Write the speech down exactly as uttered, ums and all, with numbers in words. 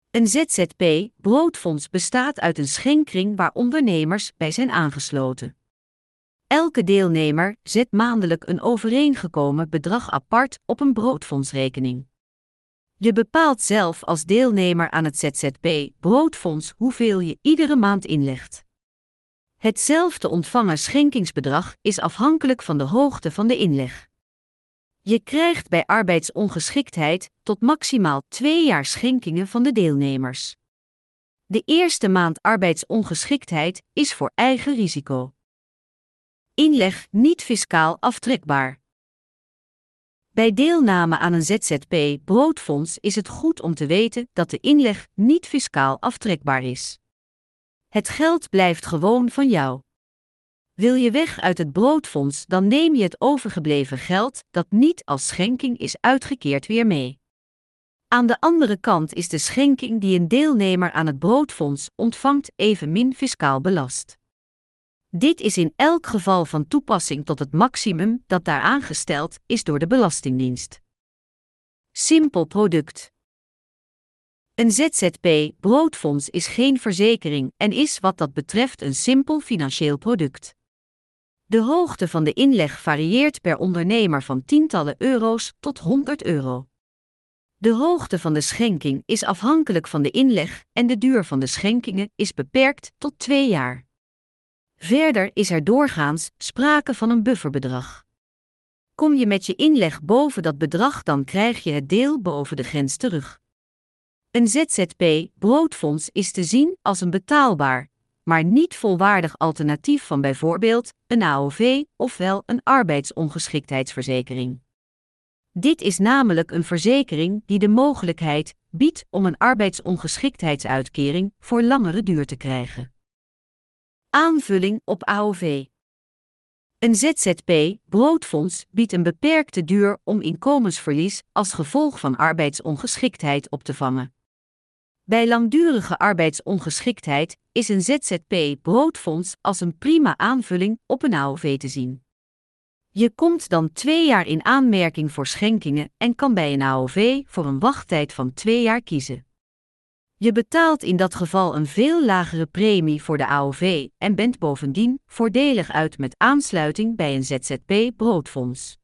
Een Z Z P-broodfonds bestaat uit een schenkring waar ondernemers bij zijn aangesloten. Elke deelnemer zet maandelijk een overeengekomen bedrag apart op een broodfondsrekening. Je bepaalt zelf als deelnemer aan het Z Z P-broodfonds hoeveel je iedere maand inlegt. Hetzelfde ontvangen schenkingsbedrag is afhankelijk van de hoogte van de inleg. Je krijgt bij arbeidsongeschiktheid tot maximaal twee jaar schenkingen van de deelnemers. De eerste maand arbeidsongeschiktheid is voor eigen risico. Inleg niet fiscaal aftrekbaar. Bij deelname aan een Z Z P-broodfonds is het goed om te weten dat de inleg niet fiscaal aftrekbaar is. Het geld blijft gewoon van jou. Wil je weg uit het broodfonds, dan neem je het overgebleven geld dat niet als schenking is uitgekeerd weer mee. Aan de andere kant is de schenking die een deelnemer aan het broodfonds ontvangt evenmin fiscaal belast. Dit is in elk geval van toepassing tot het maximum dat daaraan gesteld is door de Belastingdienst. Simpel product. Een Z Z P-broodfonds is geen verzekering en is wat dat betreft een simpel financieel product. De hoogte van de inleg varieert per ondernemer van tientallen euro's tot honderd euro. De hoogte van de schenking is afhankelijk van de inleg en de duur van de schenkingen is beperkt tot twee jaar. Verder is er doorgaans sprake van een bufferbedrag. Kom je met je inleg boven dat bedrag, dan krijg je het deel boven de grens terug. Een Z Z P-broodfonds is te zien als een betaalbaar, maar niet volwaardig alternatief van bijvoorbeeld een A O V ofwel een arbeidsongeschiktheidsverzekering. Dit is namelijk een verzekering die de mogelijkheid biedt om een arbeidsongeschiktheidsuitkering voor langere duur te krijgen. Aanvulling op A O V. Een Z Z P-broodfonds biedt een beperkte duur om inkomensverlies als gevolg van arbeidsongeschiktheid op te vangen. Bij langdurige arbeidsongeschiktheid is een Z Z P-broodfonds als een prima aanvulling op een A O V te zien. Je komt dan twee jaar in aanmerking voor schenkingen en kan bij een A O V voor een wachttijd van twee jaar kiezen. Je betaalt in dat geval een veel lagere premie voor de A O V en bent bovendien voordelig uit met aansluiting bij een Z Z P-broodfonds.